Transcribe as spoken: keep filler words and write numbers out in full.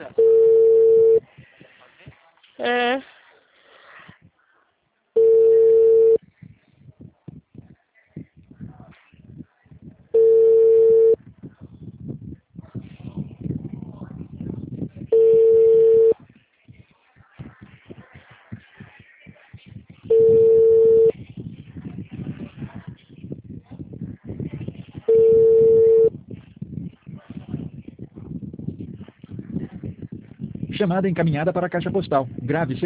É. Chamada encaminhada para a caixa postal. Grave seu